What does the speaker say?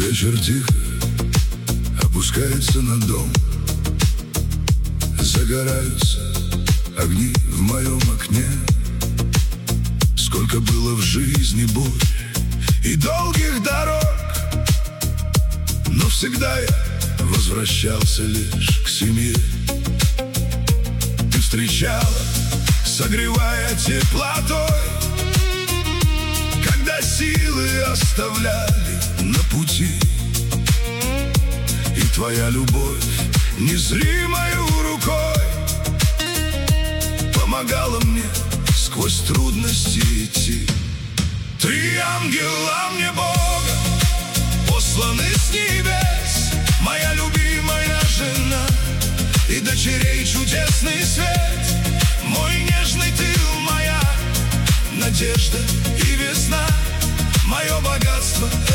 Вечер тихо опускается на дом. Загораются огни в моем окне. Сколько было в жизни бурь и долгих дорог, но всегда я возвращался лишь к семье. Ты встречала, согревая теплотой, когда силы оставляли на пути. И твоя любовь незримою рукой помогала мне сквозь трудности идти. Ты ангел, а мне Бога, посланный с небес, моя любимая жена и дочерей чудесный свет. Мой нежный тыл, моя надежда и весна, мое богатство.